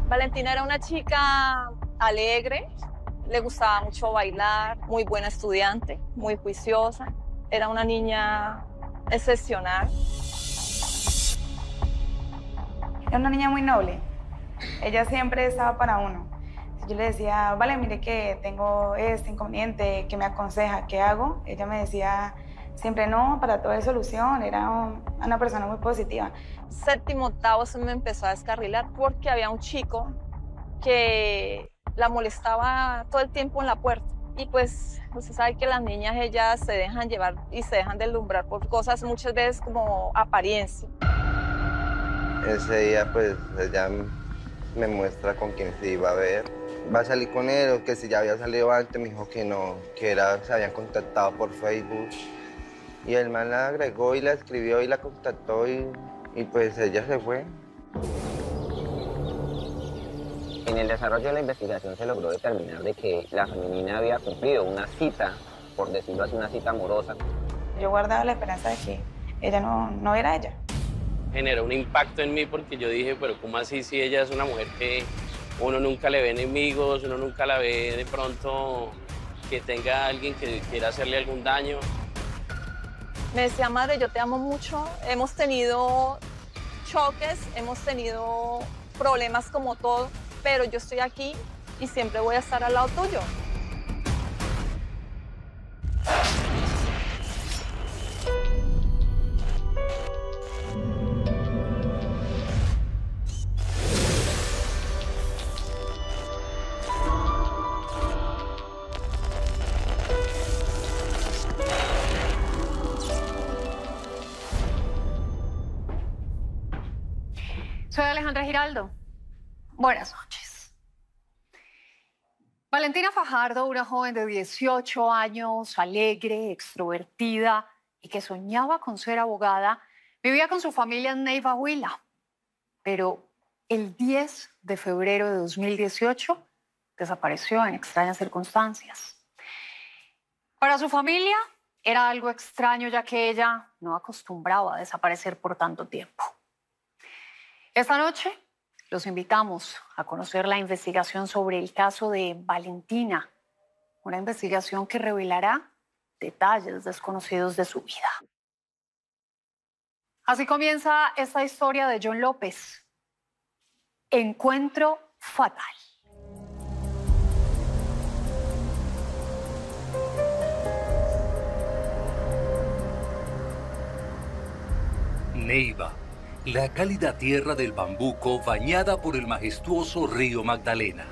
Valentina era una chica alegre, le gustaba mucho bailar, muy buena estudiante, muy juiciosa. Era una niña excepcional. Era una niña muy noble. Ella siempre estaba para uno. Si yo le decía, vale, mire que tengo este inconveniente, ¿qué me aconseja? ¿Qué hago? Ella me decía siempre, no, para todo hay solución. Era una persona muy positiva. Séptimo, octavo se me empezó a descarrilar porque había un chico que la molestaba todo el tiempo en la puerta. Y pues, usted sabe que las niñas, ellas se dejan llevar y se dejan deslumbrar por cosas muchas veces como apariencia. Ese día, pues, ella me muestra con quién se iba a ver. Va a salir con él, o que si ya había salido antes, me dijo que no, se habían contactado por Facebook. Y el man la agregó y la escribió y la contactó y pues ella se fue. En el desarrollo de la investigación se logró determinar de que la femenina había cumplido una cita, por decirlo así, una cita amorosa. Yo guardaba la esperanza de que ella no era ella. Generó un impacto en mí porque yo dije, pero ¿cómo así si ella es una mujer que uno nunca le ve enemigos, uno nunca la ve de pronto que tenga alguien que quiera hacerle algún daño? Me decía, madre, yo te amo mucho. Hemos tenido choques, hemos tenido problemas como todo, pero yo estoy aquí y siempre voy a estar al lado tuyo. Soy Alejandra Giraldo. Buenas noches. Valentina Fajardo, una joven de 18 años, alegre, extrovertida y que soñaba con ser abogada, vivía con su familia en Neiva, Huila. Pero el 10 de febrero de 2018 desapareció en extrañas circunstancias. Para su familia era algo extraño, ya que ella no acostumbraba a desaparecer por tanto tiempo. Esta noche los invitamos a conocer la investigación sobre el caso de Valentina, una investigación que revelará detalles desconocidos de su vida. Así comienza esta historia de John López. Encuentro fatal. Neiva, la cálida tierra del Bambuco bañada por el majestuoso río Magdalena.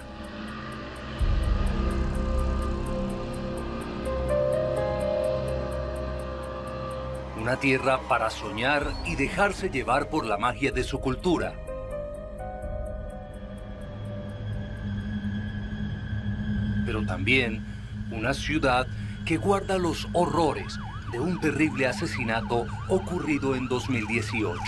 Una tierra para soñar y dejarse llevar por la magia de su cultura. Pero también una ciudad que guarda los horrores de un terrible asesinato ocurrido en 2018.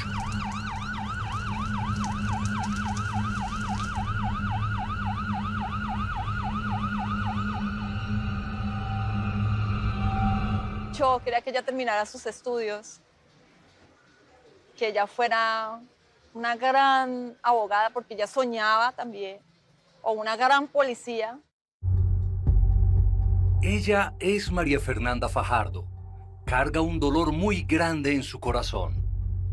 Yo quería que ella terminara sus estudios, que ella fuera una gran abogada, porque ella soñaba también, o una gran policía. Ella es María Fernanda Fajardo. Carga un dolor muy grande en su corazón.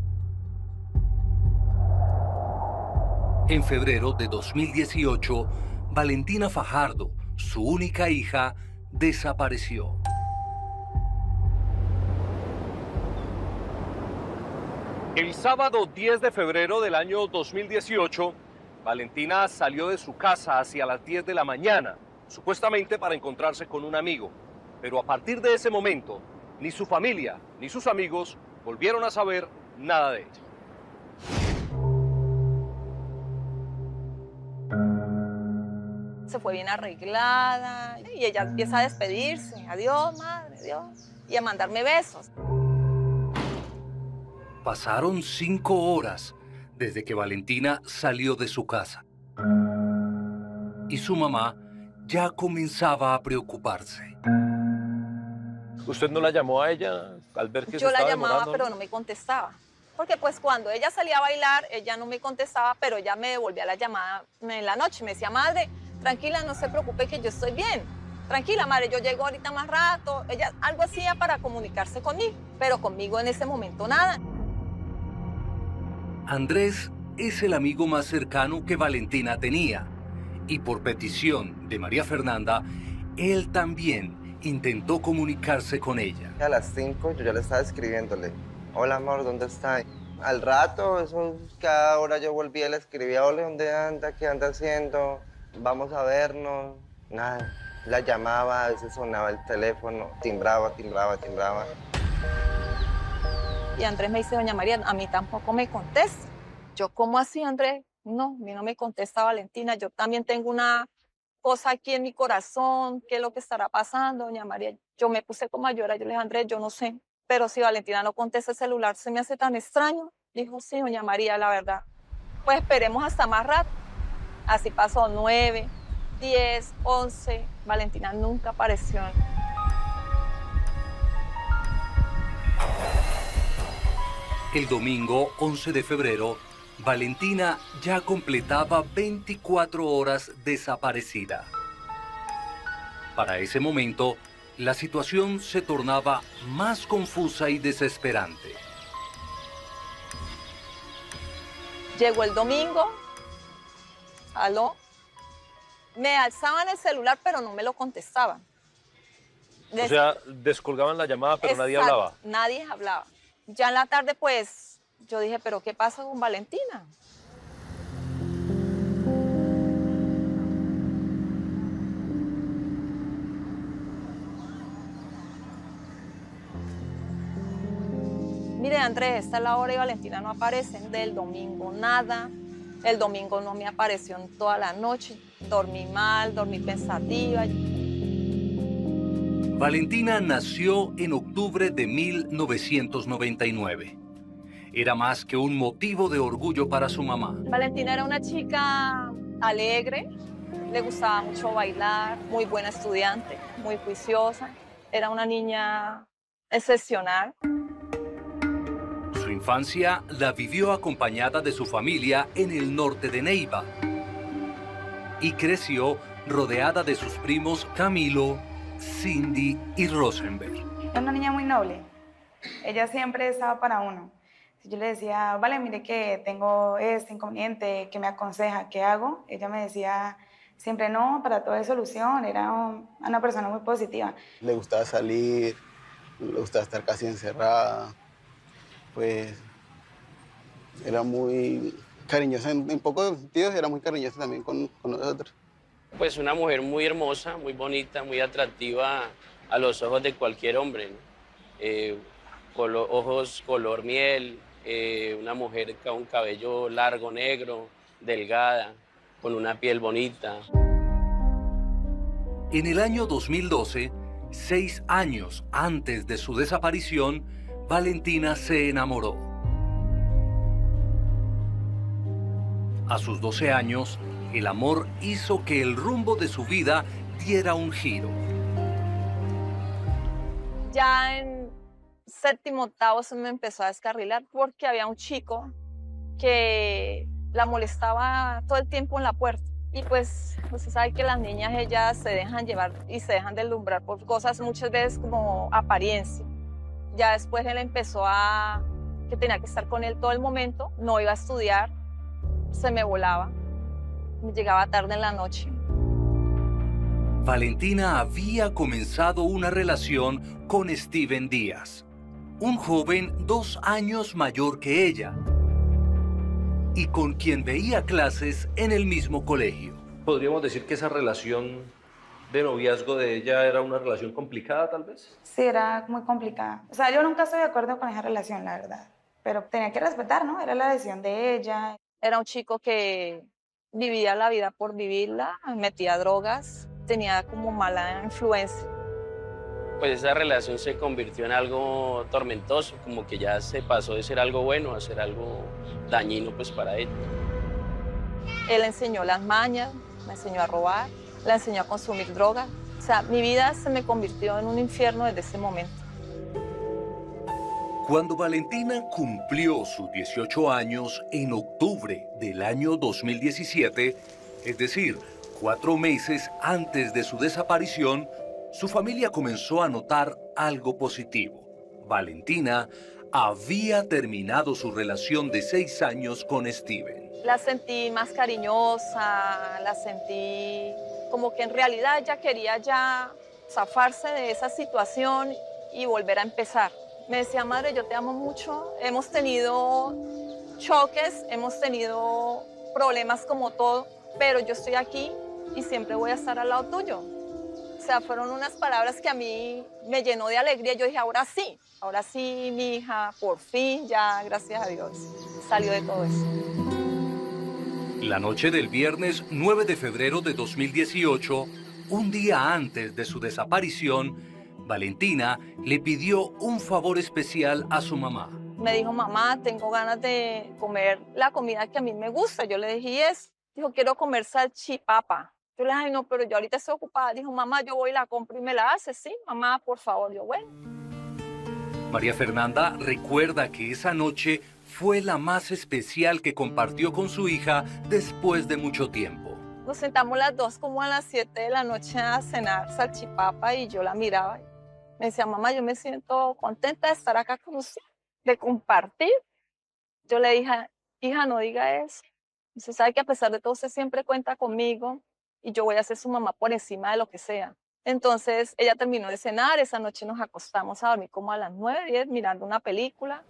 En febrero de 2018, Valentina Fajardo, su única hija, desapareció. El sábado 10 de febrero del año 2018, Valentina salió de su casa hacia las 10 de la mañana, supuestamente para encontrarse con un amigo. Pero a partir de ese momento, ni su familia ni sus amigos volvieron a saber nada de ella. Se fue bien arreglada y ella empieza a despedirse. Adiós, madre, adiós. Y a mandarme besos. Pasaron 5 horas desde que Valentina salió de su casa. Y su mamá ya comenzaba a preocuparse. ¿Usted no la llamó a ella al ver que se Yo la estaba llamaba, demorando? pero no me contestaba. Porque pues cuando ella salía a bailar, ella no me contestaba, pero ella me devolvía la llamada en la noche. Me decía, madre, tranquila, no se preocupe que yo estoy bien. Tranquila, madre, yo llego ahorita más rato. Ella algo hacía para comunicarse conmigo, pero conmigo en ese momento nada. Andrés es el amigo más cercano que Valentina tenía. Y por petición de María Fernanda, él también intentó comunicarse con ella. A las 5 yo ya le estaba escribiéndole. Hola, amor, ¿dónde está? Al rato, eso, cada hora yo volvía y le escribía, hola, ¿dónde anda? ¿Qué anda haciendo? Vamos a vernos. Nada. La llamaba, a veces sonaba el teléfono, timbraba. Y Andrés me dice, doña María, a mí tampoco me contesta. Yo, ¿cómo así, Andrés? No, a mí no me contesta Valentina. Yo también tengo una cosa aquí en mi corazón. ¿Qué es lo que estará pasando, doña María? Yo me puse como a llorar. Yo le dije, Andrés, yo no sé. Pero si Valentina no contesta el celular, se me hace tan extraño. Dijo, sí, doña María, la verdad. Pues esperemos hasta más rato. Así pasó 9, 10, 11. Valentina nunca apareció. El domingo 11 de febrero, Valentina ya completaba 24 horas desaparecida. Para ese momento, la situación se tornaba más confusa y desesperante. Llegó el domingo, aló, me alzaban el celular, pero no me lo contestaban. O sea, descolgaban la llamada, pero nadie hablaba. Nadie hablaba. Ya en la tarde, pues, yo dije, ¿pero qué pasa con Valentina? Mire, Andrés, esta es la hora y Valentina no aparece. Del domingo nada. El domingo no me apareció en toda la noche. Dormí mal, dormí pensativa. Valentina nació en octubre de 1999. Era más que un motivo de orgullo para su mamá. Valentina era una chica alegre, le gustaba mucho bailar, muy buena estudiante, muy juiciosa. Era una niña excepcional. Su infancia la vivió acompañada de su familia en el norte de Neiva y creció rodeada de sus primos Camilo, Cindy y Rosenberg. Era una niña muy noble. Ella siempre estaba para uno. Si yo le decía, vale, mire que tengo este inconveniente, ¿qué me aconseja? ¿Qué hago? Ella me decía siempre, no, para todo hay solución. Era una persona muy positiva. Le gustaba salir, le gustaba estar casi encerrada. Pues era muy cariñosa, en pocos sentidos era muy cariñosa también con nosotros. Pues una mujer muy hermosa, muy bonita, muy atractiva a los ojos de cualquier hombre, ¿no? Ojos color miel, una mujer con un cabello largo, negro, delgada, con una piel bonita. En el año 2012, 6 años antes de su desaparición, Valentina se enamoró. A sus 12 años, el amor hizo que el rumbo de su vida diera un giro. Ya en séptimo, octavo se me empezó a descarrilar porque había un chico que la molestaba todo el tiempo en la puerta. Y pues se sabe que las niñas, ellas se dejan llevar y se dejan deslumbrar por cosas muchas veces como apariencia. Ya después él empezó que tenía que estar con él todo el momento, no iba a estudiar, se me volaba, me llegaba tarde en la noche. Valentina había comenzado una relación con Steven Díaz, un joven 2 años mayor que ella, y con quien veía clases en el mismo colegio. ¿Podríamos decir que esa relación de noviazgo de ella era una relación complicada, tal vez? Sí, era muy complicada. O sea, yo nunca estoy de acuerdo con esa relación, la verdad. Pero tenía que respetar, ¿no? Era la decisión de ella. Era un chico que vivía la vida por vivirla, metía drogas, tenía como mala influencia. Pues esa relación se convirtió en algo tormentoso, como que ya se pasó de ser algo bueno a ser algo dañino pues para ella. Él enseñó las mañas, me enseñó a robar, la enseñó a consumir drogas. O sea, mi vida se me convirtió en un infierno desde ese momento. Cuando Valentina cumplió sus 18 años en octubre del año 2017, es decir, 4 meses antes de su desaparición, su familia comenzó a notar algo positivo. Valentina había terminado su relación de 6 años con Steven. La sentí más cariñosa, la sentí como que en realidad ella quería ya zafarse de esa situación y volver a empezar. Me decía, madre, yo te amo mucho, hemos tenido choques, hemos tenido problemas como todo, pero yo estoy aquí y siempre voy a estar al lado tuyo. O sea, fueron unas palabras que a mí me llenó de alegría. Yo dije, ahora sí, mi hija, por fin, ya, gracias a Dios, salió de todo eso. La noche del viernes 9 de febrero de 2018, un día antes de su desaparición, Valentina le pidió un favor especial a su mamá. Me dijo, mamá, tengo ganas de comer la comida que a mí me gusta. Yo le dije, ¿y es? Dijo, quiero comer salchipapa. Yo le dije, ay, no, pero yo ahorita estoy ocupada. Dijo, mamá, yo voy y la compro y me la hace. Sí, mamá, por favor. Yo, bueno. María Fernanda recuerda que esa noche fue la más especial que compartió con su hija después de mucho tiempo. Nos sentamos las dos como a las 7 de la noche a cenar salchipapa y yo la miraba. Me decía, mamá, yo me siento contenta de estar acá con usted, de compartir. Yo le dije, hija, no diga eso. Usted sabe que a pesar de todo, usted siempre cuenta conmigo y yo voy a ser su mamá por encima de lo que sea. Entonces, ella terminó de cenar, esa noche nos acostamos a dormir como a las 9, 10, mirando una película.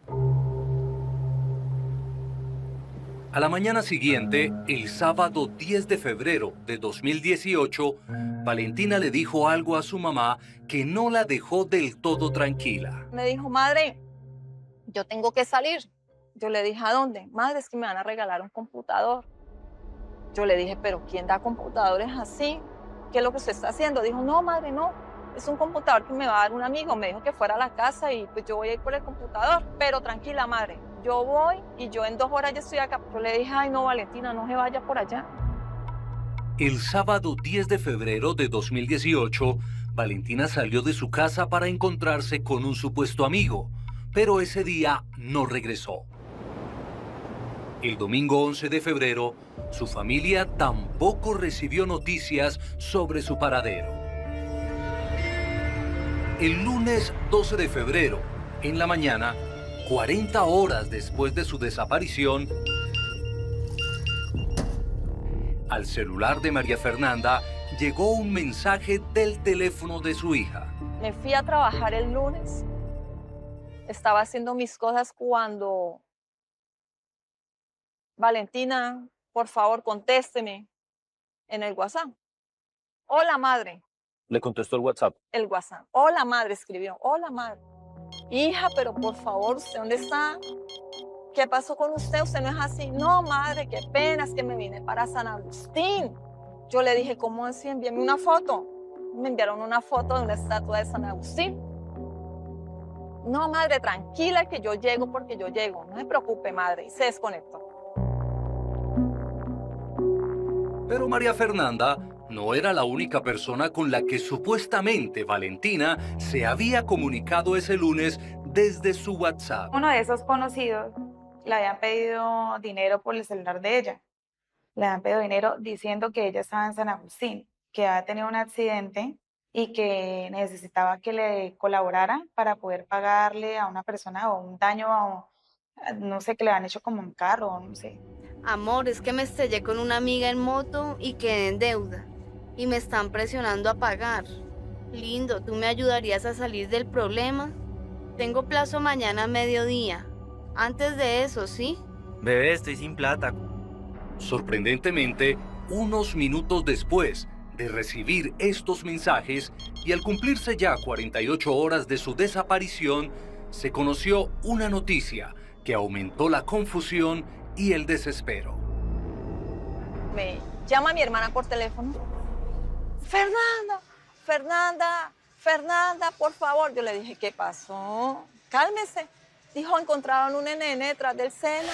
A la mañana siguiente, el sábado 10 de febrero de 2018, Valentina le dijo algo a su mamá que no la dejó del todo tranquila. Me dijo, madre, yo tengo que salir. Yo le dije, ¿a dónde? Madre, es que me van a regalar un computador. Yo le dije, ¿pero quién da computadores así? ¿Qué es lo que usted está haciendo? Dijo, no, madre, no. Es un computador que me va a dar un amigo. Me dijo que fuera a la casa y pues yo voy a ir por el computador. Pero tranquila, madre. Yo voy y yo en 2 horas ya estoy acá. Yo le dije, ay, no, Valentina, no se vaya por allá. El sábado 10 de febrero de 2018, Valentina salió de su casa para encontrarse con un supuesto amigo, pero ese día no regresó. El domingo 11 de febrero, su familia tampoco recibió noticias sobre su paradero. El lunes 12 de febrero, en la mañana, 40 horas después de su desaparición, al celular de María Fernanda llegó un mensaje del teléfono de su hija. Me fui a trabajar el lunes. Estaba haciendo mis cosas cuando... Valentina, por favor, contésteme en el WhatsApp. Hola, madre. Le contestó el WhatsApp. El WhatsApp. Hola, madre, escribió. Hola, madre. Hija, pero por favor, ¿usted dónde está? ¿Qué pasó con usted? Usted no es así. No, madre, qué pena, es que me vine para San Agustín. Yo le dije, ¿cómo así? Envíame una foto. Me enviaron una foto de una estatua de San Agustín. No, madre, tranquila que yo llego porque yo llego. No se preocupe, madre. Y se desconectó. Pero María Fernanda no era la única persona con la que supuestamente Valentina se había comunicado ese lunes desde su WhatsApp. Uno de esos conocidos le habían pedido dinero por el celular de ella. Le habían pedido dinero diciendo que ella estaba en San Agustín, que había tenido un accidente y que necesitaba que le colaborara para poder pagarle a una persona o un daño, no sé, que le han hecho como un carro o no sé. Amor, es que me estrellé con una amiga en moto y quedé en deuda. Y me están presionando a pagar. Lindo, ¿tú me ayudarías a salir del problema? Tengo plazo mañana a mediodía. Antes de eso, ¿sí? Bebé, estoy sin plata. Sorprendentemente, unos minutos después de recibir estos mensajes y al cumplirse ya 48 horas de su desaparición, se conoció una noticia que aumentó la confusión y el desespero. Me llama mi hermana por teléfono. Fernanda, por favor. Yo le dije, ¿qué pasó? Cálmese. Dijo, encontraron un nene detrás del seno.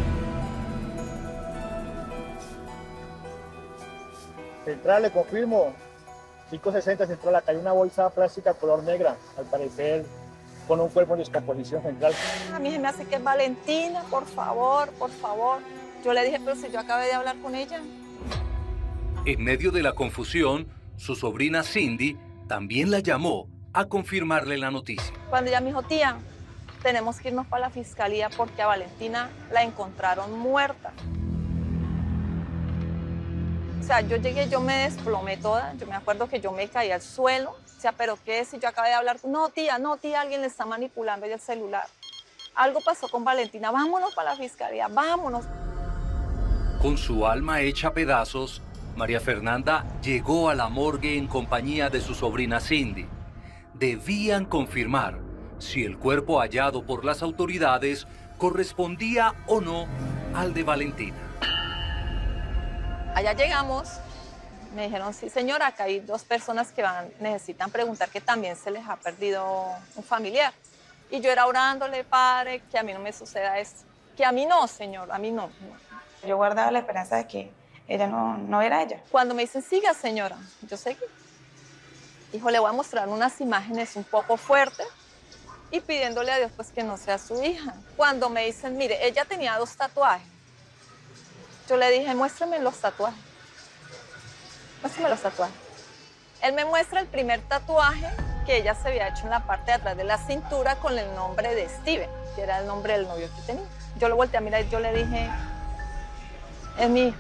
Central, le confirmo. 560 Central, acá hay una bolsa plástica color negra. Al parecer con un cuerpo en descomposición central. A mí se me hace que es Valentina, por favor, por favor. Yo le dije, pero si yo acabé de hablar con ella. En medio de la confusión, su sobrina Cindy también la llamó a confirmarle la noticia. Cuando ella me dijo, tía, tenemos que irnos para la fiscalía porque a Valentina la encontraron muerta. O sea, yo llegué, yo me desplomé toda. Yo me acuerdo que yo me caí al suelo. O sea, ¿pero qué es? Si yo acabé de hablar. No, tía, alguien le está manipulando el celular. Algo pasó con Valentina. Vámonos para la fiscalía, vámonos. Con su alma hecha pedazos, María Fernanda llegó a la morgue en compañía de su sobrina Cindy. Debían confirmar si el cuerpo hallado por las autoridades correspondía o no al de Valentina. Allá llegamos, me dijeron, sí señora, acá hay 2 personas que necesitan preguntar que también se les ha perdido un familiar. Y yo era orándole, padre, que a mí no me suceda esto. Que a mí no, señor, a mí no. Yo guardaba la esperanza de que ella no era ella. Cuando me dicen, siga señora, yo seguí. Dijo, le voy a mostrar unas imágenes un poco fuertes y pidiéndole a Dios pues que no sea su hija. Cuando me dicen, mire, ella tenía 2 tatuajes. Yo le dije, muéstrame los tatuajes. Muéstrame los tatuajes. Él me muestra el primer tatuaje que ella se había hecho en la parte de atrás de la cintura con el nombre de Steven, que era el nombre del novio que tenía. Yo lo volteé a mirar y yo le dije, es mi hijo.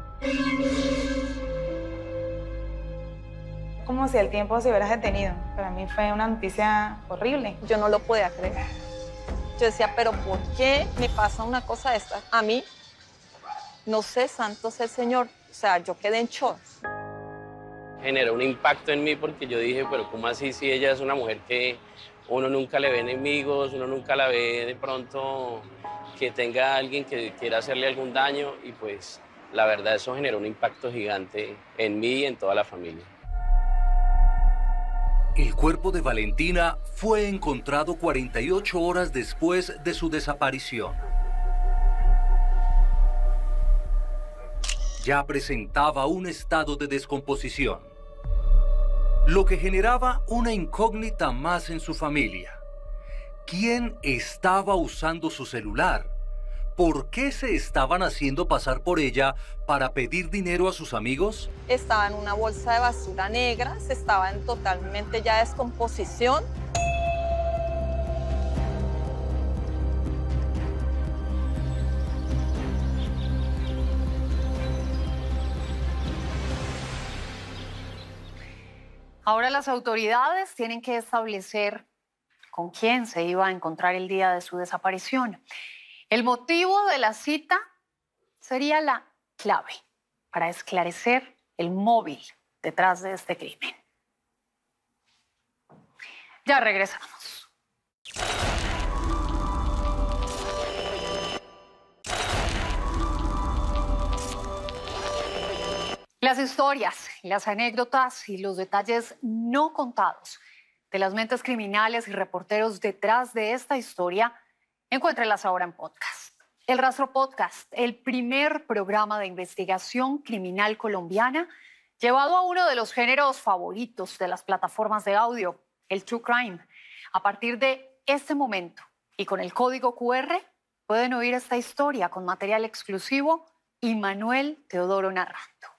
Como si el tiempo se hubiera detenido. Para mí fue una noticia horrible. Yo no lo podía creer. Yo decía, pero ¿por qué me pasa una cosa de esta? A mí, no sé, santo es el Señor. O sea, yo quedé en shock. Generó un impacto en mí porque yo dije, pero ¿cómo así si ella es una mujer que uno nunca le ve enemigos, uno nunca la ve de pronto que tenga alguien que quiera hacerle algún daño? Y pues la verdad eso generó un impacto gigante en mí y en toda la familia. El cuerpo de Valentina fue encontrado 48 horas después de su desaparición. Ya presentaba un estado de descomposición, lo que generaba una incógnita más en su familia. ¿Quién estaba usando su celular? ¿Por qué se estaban haciendo pasar por ella para pedir dinero a sus amigos? Estaba en una bolsa de basura negra, se estaba en totalmente ya descomposición. Ahora las autoridades tienen que establecer con quién se iba a encontrar el día de su desaparición. El motivo de la cita sería la clave para esclarecer el móvil detrás de este crimen. Ya regresamos. Las historias, las anécdotas y los detalles no contados de las mentes criminales y reporteros detrás de esta historia, encuéntrenlas ahora en podcast. El Rastro Podcast, el primer programa de investigación criminal colombiana llevado a uno de los géneros favoritos de las plataformas de audio, el True Crime. A partir de este momento y con el código QR pueden oír esta historia con material exclusivo y Manuel Teodoro narrando.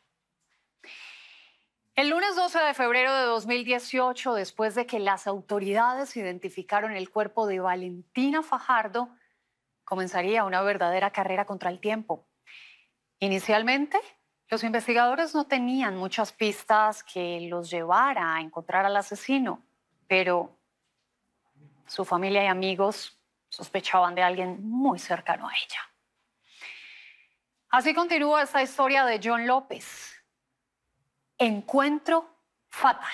El lunes 12 de febrero de 2018, después de que las autoridades identificaron el cuerpo de Valentina Fajardo, comenzaría una verdadera carrera contra el tiempo. Inicialmente, los investigadores no tenían muchas pistas que los llevara a encontrar al asesino, pero su familia y amigos sospechaban de alguien muy cercano a ella. Así continúa esta historia de John López. Encuentro fatal.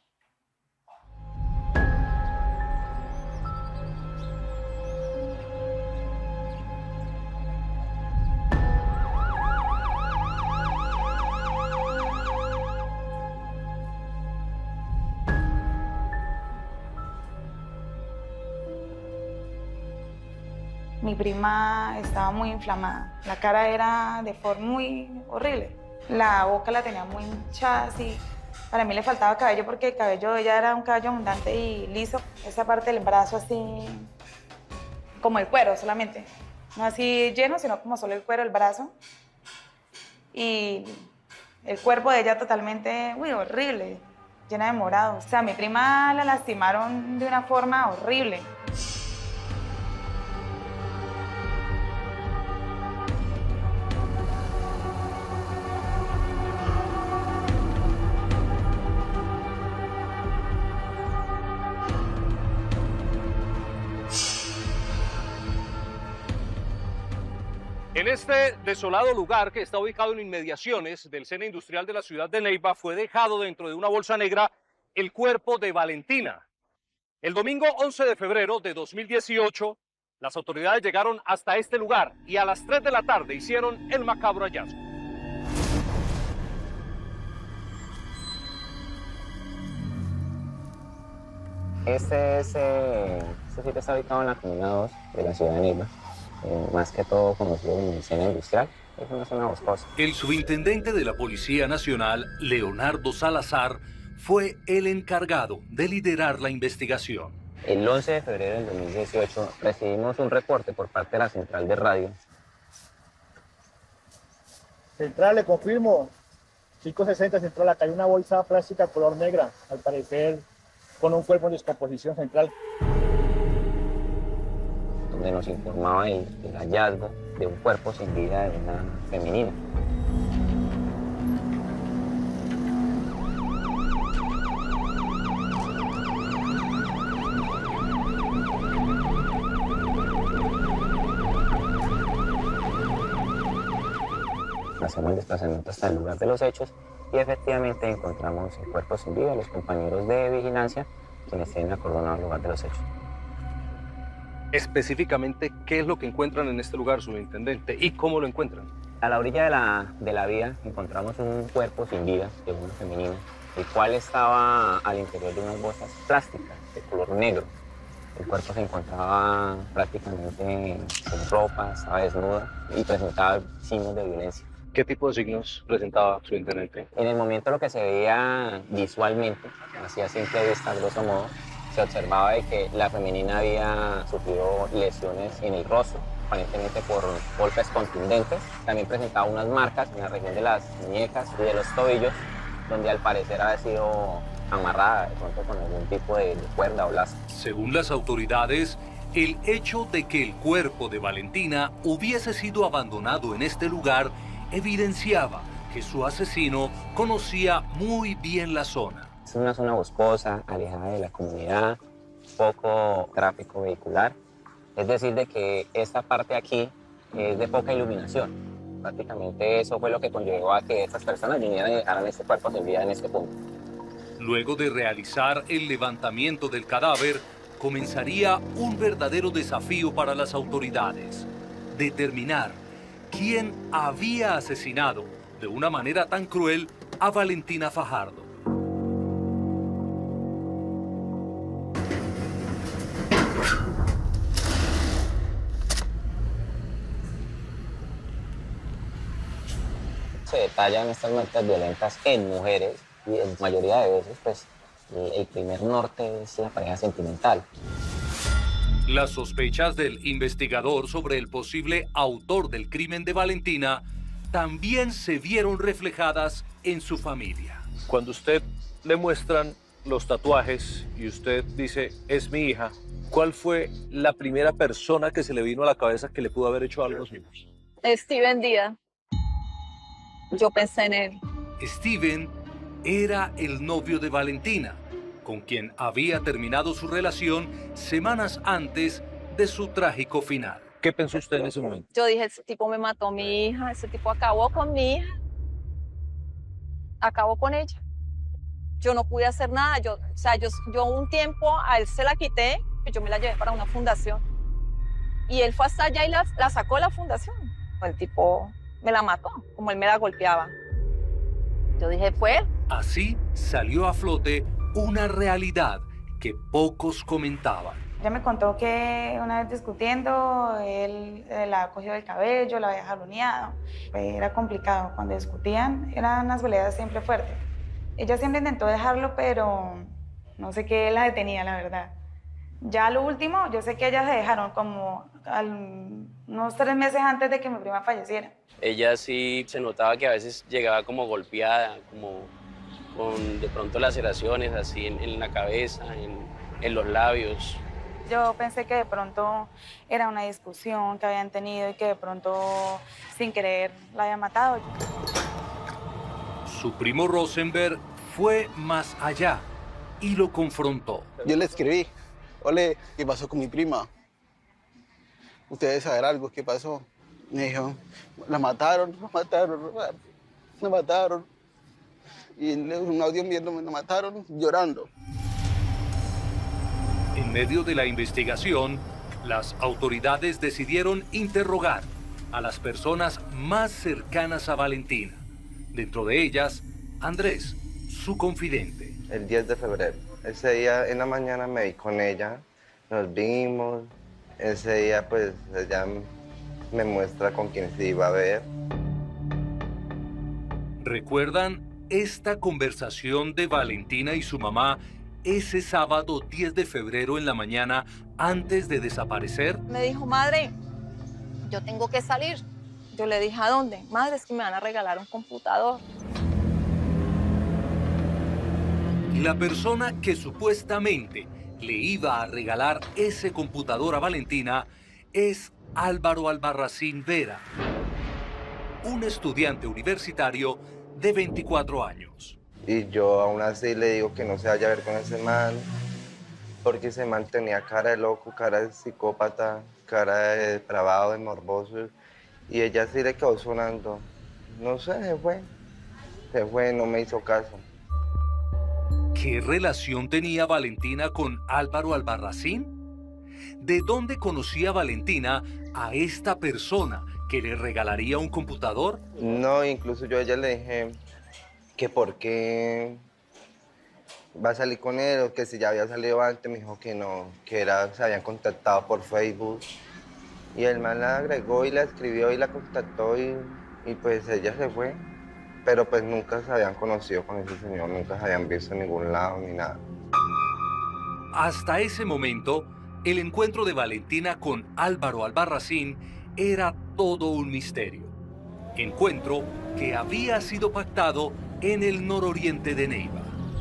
Mi prima estaba muy inflamada. La cara era de forma muy horrible. La boca la tenía muy hinchada, así. Para mí le faltaba cabello porque el cabello de ella era un cabello abundante y liso. Esa parte del brazo así, como el cuero solamente. No así lleno, sino como solo el cuero, el brazo. Y el cuerpo de ella totalmente, uy, horrible, llena de morado. O sea, a mi prima la lastimaron de una forma horrible. En este desolado lugar, que está ubicado en inmediaciones del Sena Industrial de la ciudad de Neiva, fue dejado dentro de una bolsa negra el cuerpo de Valentina. El domingo 11 de febrero de 2018, las autoridades llegaron hasta este lugar y a las 3 de la tarde hicieron el macabro hallazgo. Este sitio está ubicado en la Comuna 2 de la ciudad de Neiva. Más que todo conocido como el Sena Industrial, es una zona boscosa. El subintendente de la Policía Nacional, Leonardo Salazar, fue el encargado de liderar la investigación. El 11 de febrero del 2018 recibimos un reporte por parte de la central de radio. Central, le confirmo. 560 Central, acá hay una bolsa plástica color negra, al parecer con un cuerpo en descomposición. Central. Donde nos informaba el hallazgo de un cuerpo sin vida de una femenina. Hacemos el desplazamiento hasta el lugar de los hechos y efectivamente encontramos el cuerpo sin vida. Los compañeros de vigilancia quienes tienen acordonado el lugar de los hechos. Específicamente, ¿qué es lo que encuentran en este lugar, subintendente, y cómo lo encuentran? A la orilla de la vía encontramos un cuerpo sin vida de una femenina, el cual estaba al interior de unas bolsas plásticas de color negro. El cuerpo se encontraba prácticamente sin ropa, estaba desnuda y presentaba signos de violencia. ¿Qué tipo de signos presentaba, subintendente? En el momento lo que se veía visualmente, así a simple vista, grosso modo, se observaba de que la femenina había sufrido lesiones en el rostro, aparentemente por golpes contundentes. También presentaba unas marcas en la región de las muñecas y de los tobillos, donde al parecer había sido amarrada de pronto con algún tipo de cuerda o lazo. Según las autoridades, el hecho de que el cuerpo de Valentina hubiese sido abandonado en este lugar evidenciaba que su asesino conocía muy bien la zona. Es una zona boscosa, alejada de la comunidad, poco tráfico vehicular. Es decir, de que esta parte aquí es de poca iluminación. Prácticamente eso fue lo que conllevó a que estas personas vinieran y dejaran este cuerpo sin vida en este punto. Luego de realizar el levantamiento del cadáver, comenzaría un verdadero desafío para las autoridades: determinar quién había asesinado de una manera tan cruel a Valentina Fajardo. Se detallan estas muertes violentas en mujeres y en mayoría de veces pues el primer norte es la pareja sentimental. Las sospechas del investigador sobre el posible autor del crimen de Valentina también se vieron reflejadas en su familia. Cuando usted le muestran los tatuajes y usted dice, es mi hija, ¿cuál fue la primera persona que se le vino a la cabeza que le pudo haber hecho algo así? Steven Díaz. Yo pensé en él. Steven era el novio de Valentina, con quien había terminado su relación semanas antes de su trágico final. ¿Qué pensó usted en ese momento? Yo dije, ese tipo me mató a mi hija, ese tipo acabó con mi hija, acabó con ella. Yo no pude hacer nada, yo un tiempo a él se la quité, yo me la llevé para una fundación. Y él fue hasta allá y la sacó de la fundación. El tipo me la mató, como él me la golpeaba. Yo dije, fue él. Así salió a flote una realidad que pocos comentaban. Ella me contó que una vez discutiendo, él la cogió del cabello, la había jaloneado. Era complicado. Cuando discutían, eran unas peleas siempre fuertes. Ella siempre intentó dejarlo, pero no sé qué la detenía, la verdad. Ya lo último, yo sé que ellas se dejaron como unos 3 meses antes de que mi prima falleciera. Ella sí se notaba que a veces llegaba como golpeada, como con de pronto laceraciones así en la cabeza, en los labios. Yo pensé que de pronto era una discusión que habían tenido y que de pronto sin querer la había matado. Su primo Rosenberg fue más allá y lo confrontó. Yo le escribí, ole, ¿qué pasó con mi prima? ¿Ustedes saben algo? ¿Qué pasó? Me dijo, la mataron. Y un audio viéndome, la mataron llorando. En medio de la investigación, las autoridades decidieron interrogar a las personas más cercanas a Valentina. Dentro de ellas, Andrés, su confidente. El 10 de febrero. Ese día en la mañana me vi con ella, nos vimos. Ese día pues ella me muestra con quién se iba a ver. ¿Recuerdan esta conversación de Valentina y su mamá ese sábado 10 de febrero en la mañana antes de desaparecer? Me dijo, madre, yo tengo que salir. Yo le dije, ¿a dónde? Madre, es que me van a regalar un computador. La persona que supuestamente le iba a regalar ese computador a Valentina es Álvaro Albarracín Vera, un estudiante universitario de 24 años. Y yo aún así le digo que no se vaya a ver con ese man, porque ese man tenía cara de loco, cara de psicópata, cara de depravado, de morboso. Y ella sí le quedó sonando. No sé, se fue, no me hizo caso. ¿Qué relación tenía Valentina con Álvaro Albarracín? ¿De dónde conocía Valentina a esta persona que le regalaría un computador? No, incluso yo a ella le dije que por qué va a salir con él, o que si ya había salido antes. Me dijo que no, que se habían contactado por Facebook. Y el man la agregó y la escribió y la contactó y pues ella se fue. Pero pues nunca se habían conocido con ese señor, nunca se habían visto en ningún lado ni nada. Hasta ese momento, el encuentro de Valentina con Álvaro Albarracín era todo un misterio. Encuentro que había sido pactado en el nororiente de Neiva.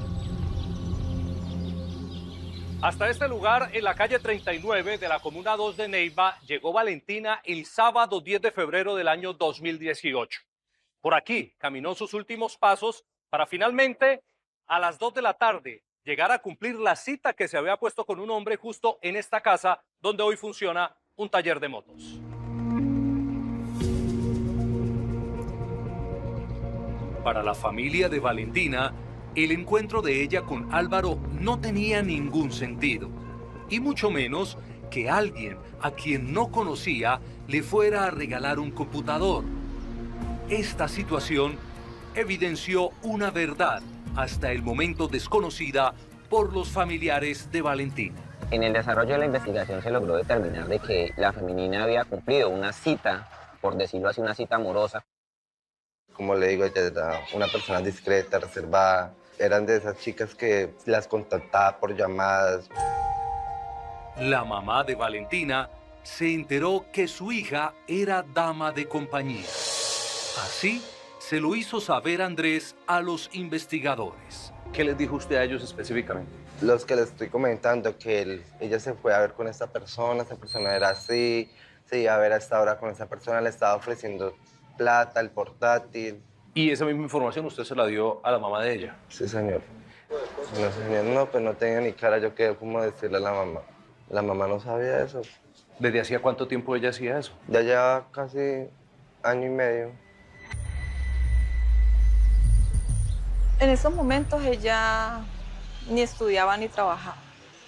Hasta este lugar, en la calle 39 de la Comuna 2 de Neiva, llegó Valentina el sábado 10 de febrero del año 2018. Por aquí caminó sus últimos pasos para finalmente, a las 2 de la tarde, llegar a cumplir la cita que se había puesto con un hombre justo en esta casa donde hoy funciona un taller de motos. Para la familia de Valentina, el encuentro de ella con Álvaro no tenía ningún sentido, y mucho menos que alguien a quien no conocía le fuera a regalar un computador. Esta situación evidenció una verdad hasta el momento desconocida por los familiares de Valentina. En el desarrollo de la investigación se logró determinar de que la femenina había cumplido una cita, por decirlo así, una cita amorosa. Como le digo, ella era una persona discreta, reservada. Eran de esas chicas que las contactaba por llamadas. La mamá de Valentina se enteró que su hija era dama de compañía. Así se lo hizo saber Andrés a los investigadores. ¿Qué les dijo usted a ellos específicamente? Los que les estoy comentando, que ella se fue a ver con esa persona era así, se iba a ver a esta hora con esa persona, le estaba ofreciendo plata, el portátil. ¿Y esa misma información usted se la dio a la mamá de ella? Sí, señor. No, señor, no, pues no tenía ni cara yo que como decirle a la mamá. La mamá no sabía eso. ¿Desde hacía cuánto tiempo ella hacía eso? Ya lleva casi año y medio. En esos momentos ella ni estudiaba ni trabajaba.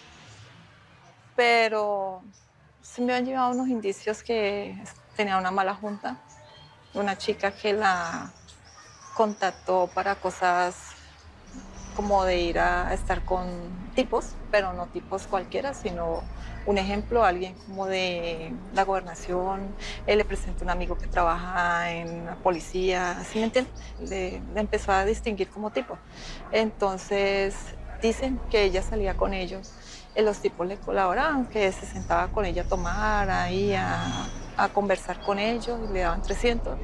Pero se me han llevado unos indicios que tenía una mala junta. Una chica que la contactó para cosas como de ir a estar con tipos, pero no tipos cualquiera, sino un ejemplo, alguien como de la gobernación. Él le presentó un amigo que trabaja en la policía, ¿sí me entiendes? Le empezó a distinguir como tipo. Entonces dicen que ella salía con ellos, los tipos le colaboraban, que se sentaba con ella a tomar, ahí a conversar con ellos, y le daban 300.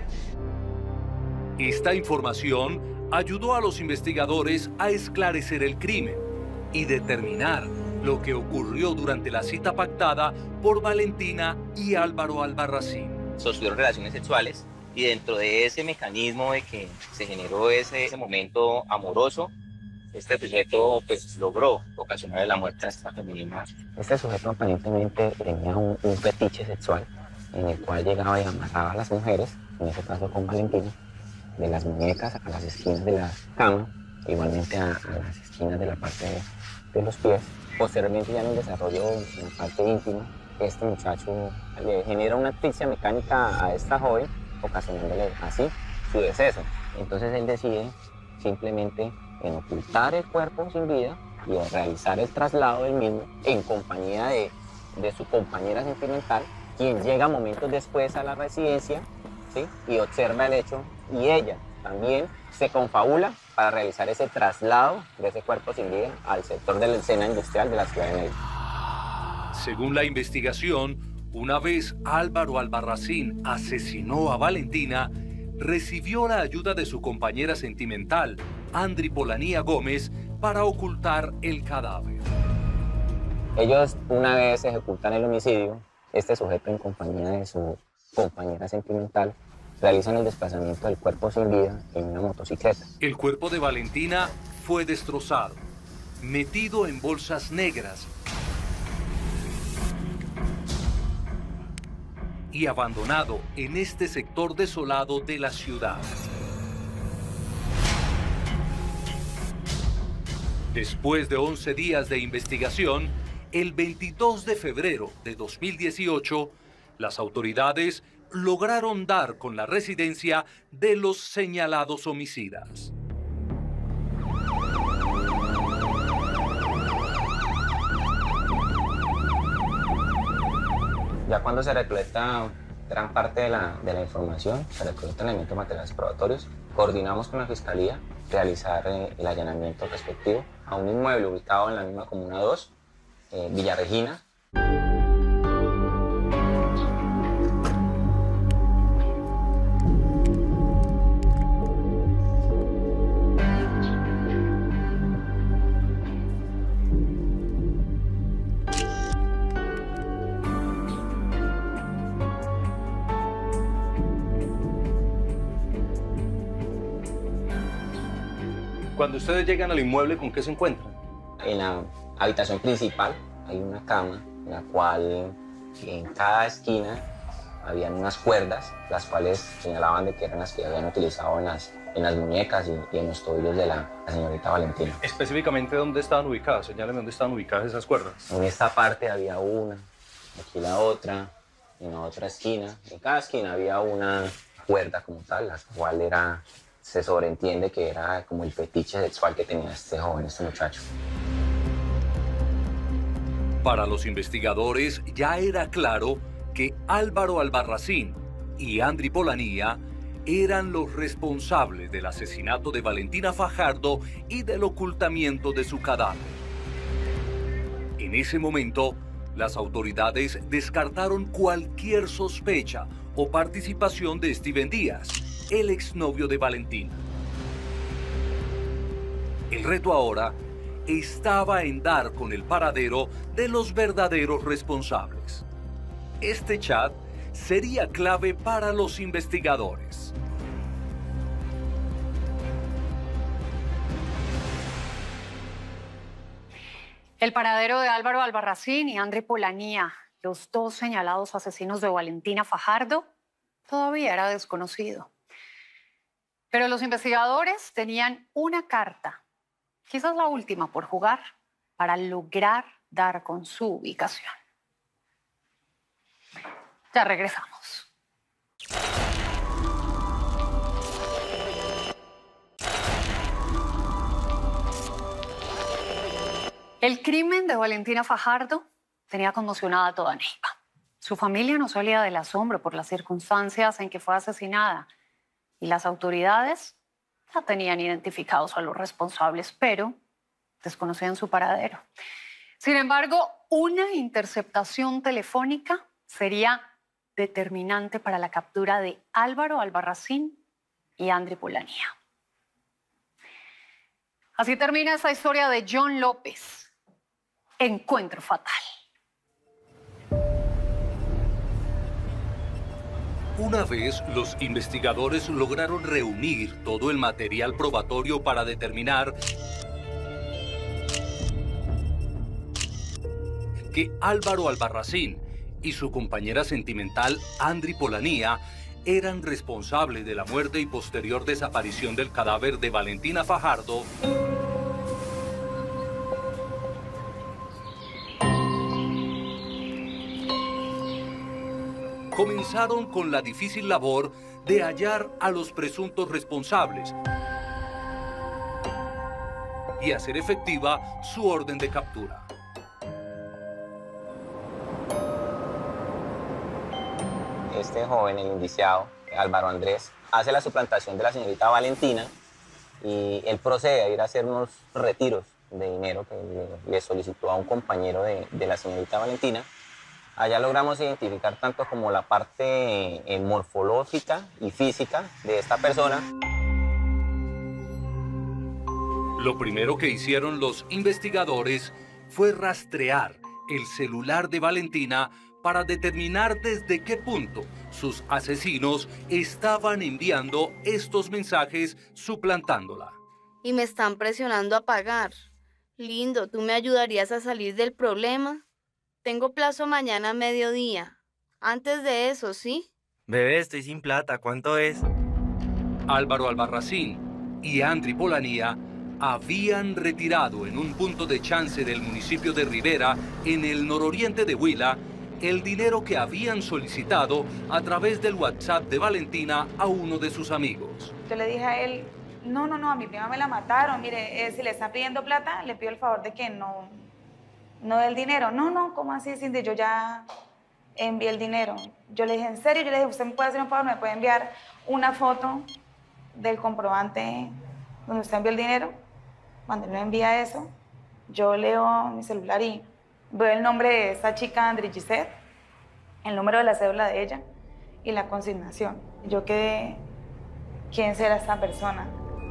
Esta información ayudó a los investigadores a esclarecer el crimen y determinar lo que ocurrió durante la cita pactada por Valentina y Álvaro Albarracín. Sostuvieron relaciones sexuales y dentro de ese mecanismo de que se generó ese momento amoroso, este sujeto pues logró ocasionar la muerte a esta femenina. Este sujeto aparentemente tenía un fetiche sexual en el cual llegaba y amarraba a las mujeres, en este caso con Valentina, de las muñecas a las esquinas de la cama, igualmente a las esquinas de la parte de los pies. Posteriormente, ya en el desarrollo, en la parte íntima, este muchacho le genera una asfixia mecánica a esta joven, ocasionándole así su deceso. Entonces él decide simplemente en ocultar el cuerpo sin vida y realizar el traslado del mismo en compañía de su compañera sentimental, quien llega momentos después a la residencia, ¿sí? Y observa el hecho, y ella también se confabula para realizar ese traslado de ese cuerpo sin vida al sector de la escena industrial de la ciudad de Neiva. Según la investigación, una vez Álvaro Albarracín asesinó a Valentina, recibió la ayuda de su compañera sentimental, Andri Polanía Gómez, para ocultar el cadáver. Ellos, una vez ejecutan el homicidio, este sujeto en compañía de su compañera sentimental realizan el desplazamiento del cuerpo sin vida en una motocicleta. El cuerpo de Valentina fue destrozado, metido en bolsas negras y abandonado en este sector desolado de la ciudad. Después de 11 días de investigación, el 22 de febrero de 2018, las autoridades lograron dar con la residencia de los señalados homicidas. Ya cuando se recolecta gran parte de la información, se recolectan elementos materiales probatorios, coordinamos con la Fiscalía realizar el allanamiento respectivo a un inmueble ubicado en la misma Comuna 2, Villa Regina. Cuando ustedes llegan al inmueble, ¿con qué se encuentran? En la habitación principal hay una cama, en la cual en cada esquina habían unas cuerdas, las cuales señalaban de que eran las que habían utilizado en las muñecas y en los tobillos de la señorita Valentina. Específicamente, ¿dónde estaban ubicadas? Señáleme dónde estaban ubicadas esas cuerdas. En esta parte había una, aquí la otra, en la otra esquina. En cada esquina había una cuerda como tal, la cual se sobreentiende que era como el fetiche sexual que tenía este joven, este muchacho. Para los investigadores ya era claro que Álvaro Albarracín y Andri Polanía eran los responsables del asesinato de Valentina Fajardo y del ocultamiento de su cadáver. En ese momento, las autoridades descartaron cualquier sospecha o participación de Steven Díaz, el exnovio de Valentina. El reto ahora estaba en dar con el paradero de los verdaderos responsables. Este chat sería clave para los investigadores. El paradero de Álvaro Albarracín y Andri Polanía, los dos señalados asesinos de Valentina Fajardo, todavía era desconocido. Pero los investigadores tenían una carta, quizás la última por jugar, para lograr dar con su ubicación. Ya regresamos. El crimen de Valentina Fajardo tenía conmocionada a toda Neiva. Su familia no salía del asombro por las circunstancias en que fue asesinada y las autoridades ya tenían identificados a los responsables, pero desconocían su paradero. Sin embargo, una interceptación telefónica sería determinante para la captura de Álvaro Albarracín y Andri Polanía. Así termina esta historia de John López. Encuentro fatal. Una vez los investigadores lograron reunir todo el material probatorio para determinar que Álvaro Albarracín y su compañera sentimental Andri Polanía eran responsables de la muerte y posterior desaparición del cadáver de Valentina Fajardo, comenzaron con la difícil labor de hallar a los presuntos responsables y hacer efectiva su orden de captura. Este joven, el indiciado, Álvaro Andrés, hace la suplantación de la señorita Valentina y él procede a ir a hacer unos retiros de dinero que le solicitó a un compañero de la señorita Valentina. Allá logramos identificar tanto como la parte morfológica y física de esta persona. Lo primero que hicieron los investigadores fue rastrear el celular de Valentina para determinar desde qué punto sus asesinos estaban enviando estos mensajes suplantándola. Y me están presionando a pagar. Lindo, ¿tú me ayudarías a salir del problema? Tengo plazo mañana a mediodía. Antes de eso, ¿sí? Bebé, estoy sin plata. ¿Cuánto es? Álvaro Albarracín y Andri Polanía habían retirado en un punto de chance del municipio de Rivera, en el nororiente de Huila, el dinero que habían solicitado a través del WhatsApp de Valentina a uno de sus amigos. Yo le dije a él, no, a mi prima me la mataron, mire, si le están pidiendo plata, le pido el favor de que no dé el dinero. No, ¿cómo así, Cindy? Yo ya envié el dinero. Yo le dije, ¿en serio? Yo le dije, ¿usted me puede hacer un favor? ¿Me puede enviar una foto del comprobante donde usted envió el dinero? Cuando él me envía eso, yo leo mi celular y veo el nombre de esta chica, Andri Gisette, el número de la cédula de ella y la consignación. Yo quedé, ¿quién será esta persona?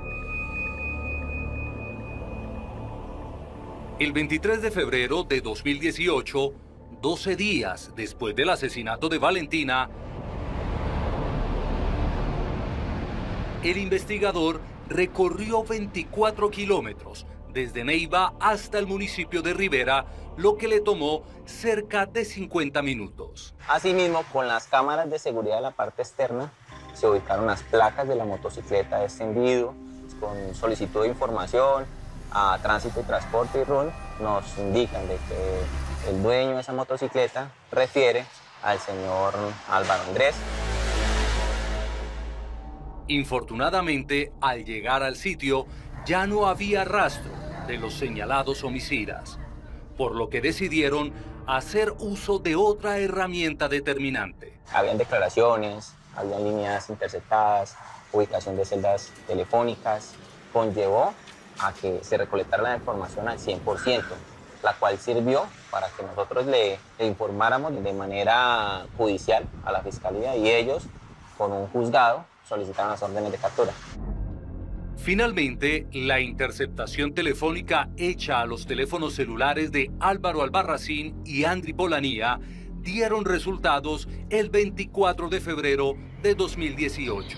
El 23 de febrero de 2018, 12 días después del asesinato de Valentina, el investigador recorrió 24 kilómetros desde Neiva hasta el municipio de Rivera, lo que le tomó cerca de 50 minutos. Asimismo, con las cámaras de seguridad de la parte externa, se ubicaron las placas de la motocicleta de este individuo. Con solicitud de información a Tránsito y Transporte y RUN, nos indican de que el dueño de esa motocicleta refiere al señor Álvaro Andrés. Infortunadamente, al llegar al sitio, ya no había rastro de los señalados homicidas, por lo que decidieron hacer uso de otra herramienta determinante. Habían declaraciones, habían líneas interceptadas, ubicación de celdas telefónicas. Conllevó a que se recolectara la información al 100%, la cual sirvió para que nosotros le informáramos de manera judicial a la Fiscalía y ellos, con un juzgado, solicitaron las órdenes de captura. Finalmente, la interceptación telefónica hecha a los teléfonos celulares de Álvaro Albarracín y Andri Polanía dieron resultados el 24 de febrero de 2018.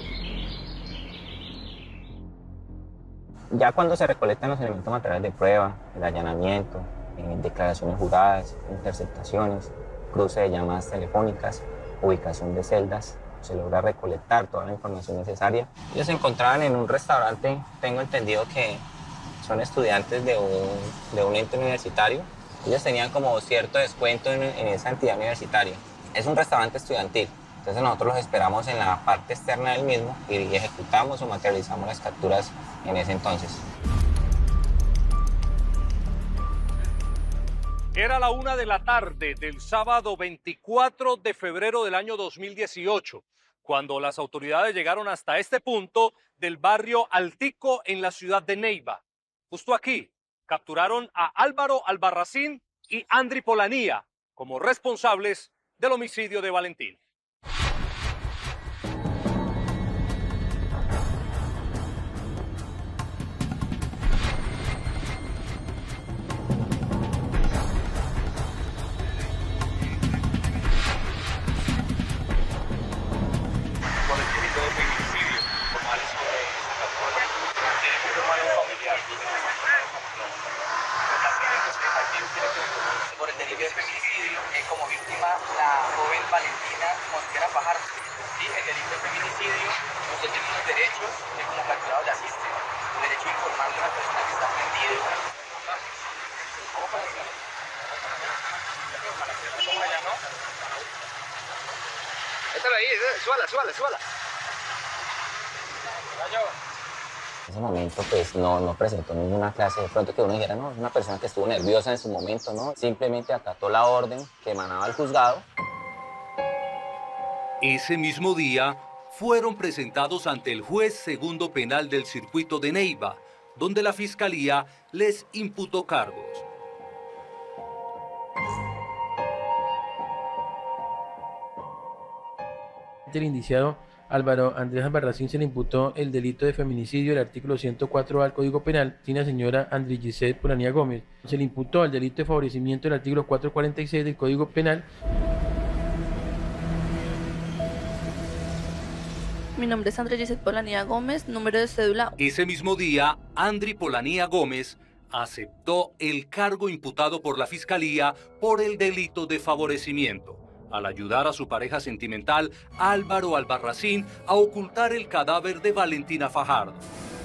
Ya cuando se recolectan los elementos materiales de prueba, el allanamiento, declaraciones juradas, interceptaciones, cruce de llamadas telefónicas, ubicación de celdas, se logra recolectar toda la información necesaria. Ellos se encontraban en un restaurante, tengo entendido que son estudiantes de un ente universitario. Ellos tenían como cierto descuento en esa entidad universitaria. Es un restaurante estudiantil, entonces nosotros los esperamos en la parte externa del mismo y ejecutamos o materializamos las capturas en ese entonces. Era la 1 de la tarde del sábado 24 de febrero del año 2018, cuando las autoridades llegaron hasta este punto del barrio Altico en la ciudad de Neiva. Justo aquí capturaron a Álvaro Albarracín y Andri Polanía como responsables del homicidio de Valentín. Por el delito de feminicidio, como víctima la joven Valentina Mosquera Fajardo. Sí, el delito de feminicidio, usted tiene unos derechos que como capturado le asisten. El derecho a informarle a una persona que está prendido. Échalo ahí, súbala. En ese momento pues no presentó ninguna clase, de pronto que uno dijera, no, es una persona que estuvo nerviosa en su momento, ¿no? Simplemente acató la orden que emanaba el juzgado. Ese mismo día fueron presentados ante el juez segundo penal del circuito de Neiva, donde la fiscalía les imputó cargos. El indiciado Álvaro Andrés Albarracín se le imputó el delito de feminicidio, el artículo 104A del Código Penal, y la señora Andri Gisette Polanía Gómez. Se le imputó el delito de favorecimiento, el artículo 446 del Código Penal. Mi nombre es Andri Gisette Polanía Gómez, número de cédula. Ese mismo día, Andri Polanía Gómez aceptó el cargo imputado por la fiscalía por el delito de favorecimiento, al ayudar a su pareja sentimental, Álvaro Albarracín, a ocultar el cadáver de Valentina Fajardo.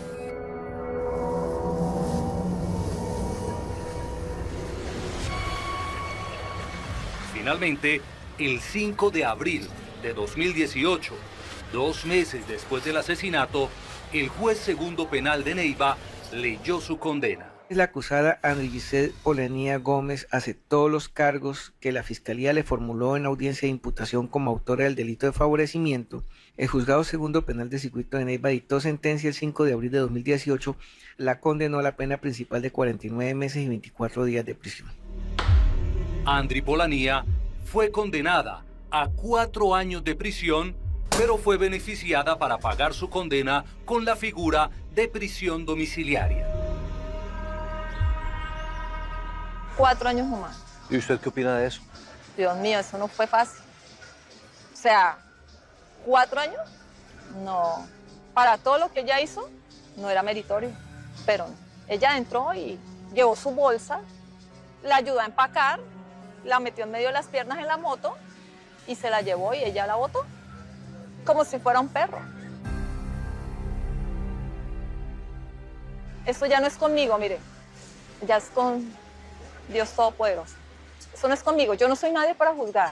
Finalmente, el 5 de abril de 2018, 2 meses después del asesinato, el juez segundo penal de Neiva leyó su condena. La acusada Andri Gisette Polanía Gómez aceptó los cargos que la Fiscalía le formuló en audiencia de imputación como autora del delito de favorecimiento. El juzgado segundo penal del circuito de Neiva dictó sentencia el 5 de abril de 2018, la condenó a la pena principal de 49 meses y 24 días de prisión. Andri Polanía fue condenada a 4 años de prisión, pero fue beneficiada para pagar su condena con la figura de prisión domiciliaria. 4 años nomás. ¿Y usted qué opina de eso? Dios mío, eso no fue fácil. O sea, 4 años, no. Para todo lo que ella hizo, no era meritorio. Pero ella entró y llevó su bolsa, la ayudó a empacar, la metió en medio de las piernas en la moto y se la llevó y ella la botó. Como si fuera un perro. Eso ya no es conmigo, mire. Ya es con Dios Todopoderoso. Eso no es conmigo, yo no soy nadie para juzgar.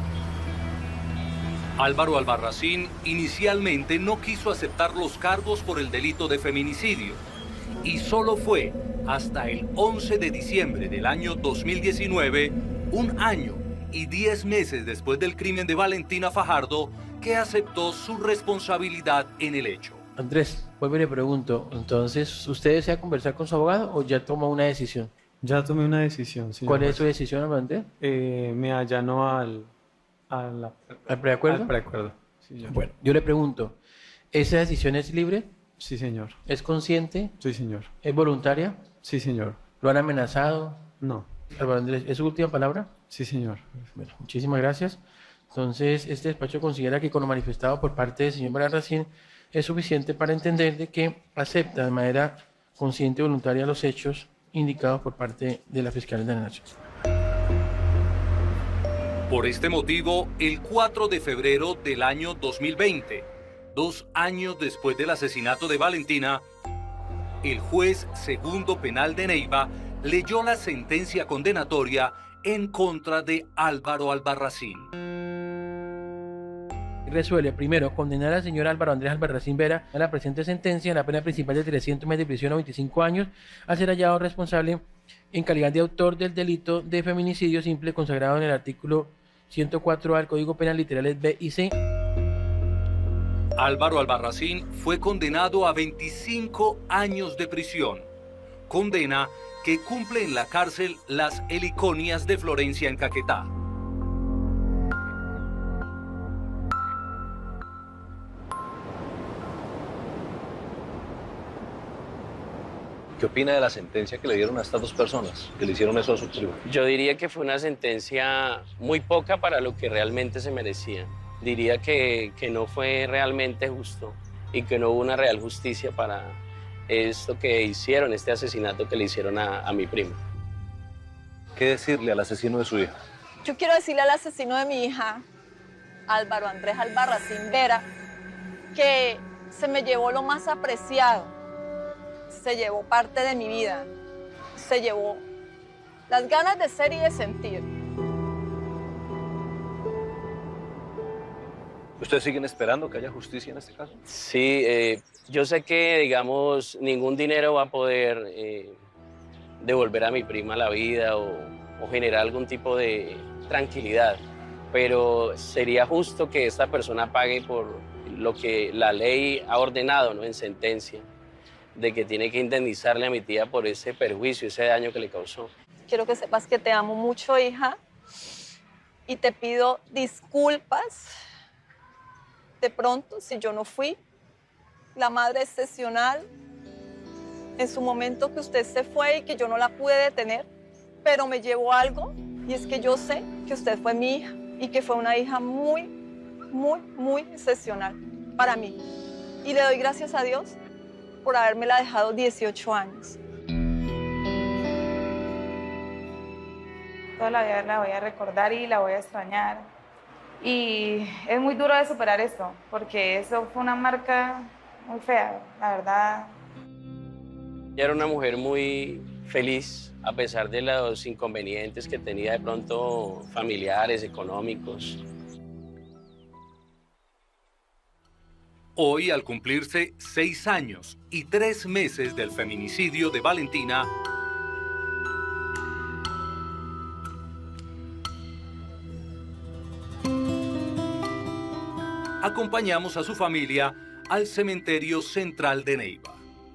Álvaro Albarracín inicialmente no quiso aceptar los cargos por el delito de feminicidio y solo fue hasta el 11 de diciembre del año 2019, 1 año y 10 meses después del crimen de Valentina Fajardo, que aceptó su responsabilidad en el hecho. Andrés, vuelvo y le pregunto, entonces, ¿usted desea conversar con su abogado o ya tomó una decisión? Ya tomé una decisión, señor. ¿Cuál es su decisión, Andrés? Me allano ¿Al preacuerdo? Al preacuerdo, sí, Bueno, yo le pregunto, ¿esa decisión es libre? Sí, señor. ¿Es consciente? Sí, señor. ¿Es voluntaria? Sí, señor. ¿Lo han amenazado? No. Álvaro Andrés, ¿es su última palabra? Sí, señor. Bueno, muchísimas gracias. Entonces, este despacho considera que con lo manifestado por parte del señor Albarracín es suficiente para entender de que acepta de manera consciente y voluntaria los hechos indicados por parte de la Fiscalía de la Nación. Por este motivo, el 4 de febrero del año 2020, 2 años después del asesinato de Valentina, el juez segundo penal de Neiva leyó la sentencia condenatoria en contra de Álvaro Albarracín. Resuelve, primero, condenar al señor Álvaro Andrés Albarracín Vera a la presente sentencia, la pena principal de 300 meses de prisión a 25 años, al ser hallado responsable en calidad de autor del delito de feminicidio simple consagrado en el artículo 104A del Código Penal literales B y C. Álvaro Albarracín fue condenado a 25 años de prisión, condena que cumple en la cárcel Las Heliconias de Florencia en Caquetá. ¿Qué opina de la sentencia que le dieron a estas dos personas, que le hicieron eso a su primo? Yo diría que fue una sentencia muy poca para lo que realmente se merecía. Diría que no fue realmente justo y que no hubo una real justicia para esto que hicieron, este asesinato que le hicieron a mi primo. ¿Qué decirle al asesino de su hija? Yo quiero decirle al asesino de mi hija, Álvaro Andrés Albarracín Vera, que se me llevó lo más apreciado, se llevó parte de mi vida, se llevó las ganas de ser y de sentir. ¿Ustedes siguen esperando que haya justicia en este caso? Sí, yo sé que, digamos, ningún dinero va a poder devolver a mi prima la vida o generar algún tipo de tranquilidad, pero sería justo que esta persona pague por lo que la ley ha ordenado, ¿no?, en sentencia, de que tiene que indemnizarle a mi tía por ese perjuicio, ese daño que le causó. Quiero que sepas que te amo mucho, hija, y te pido disculpas de pronto si yo no fui la madre excepcional en su momento que usted se fue y que yo no la pude detener, pero me llevó algo, y es que yo sé que usted fue mi hija y que fue una hija muy, muy, muy excepcional para mí. Y le doy gracias a Dios por habérmela dejado 18 años. Toda la vida la voy a recordar y la voy a extrañar. Y es muy duro de superar esto, porque eso fue una marca muy fea, la verdad. Ella era una mujer muy feliz, a pesar de los inconvenientes que tenía de pronto familiares, económicos. Hoy, al cumplirse 6 años y 3 meses del feminicidio de Valentina, acompañamos a su familia al cementerio central de Neiva.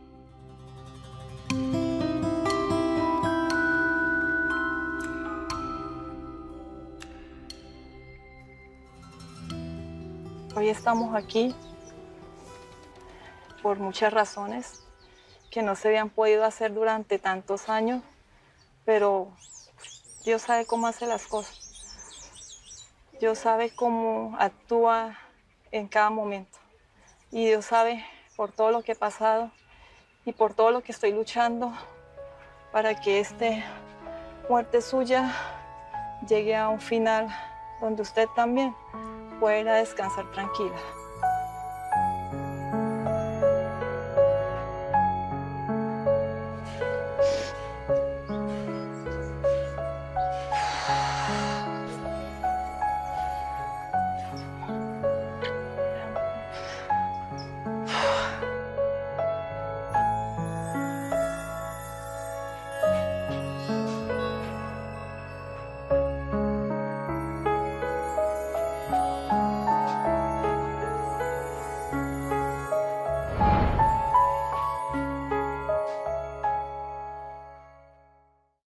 Hoy estamos aquí por muchas razones que no se habían podido hacer durante tantos años, pero Dios sabe cómo hace las cosas. Dios sabe cómo actúa en cada momento. Y Dios sabe por todo lo que he pasado y por todo lo que estoy luchando para que esta muerte suya llegue a un final donde usted también pueda descansar tranquila.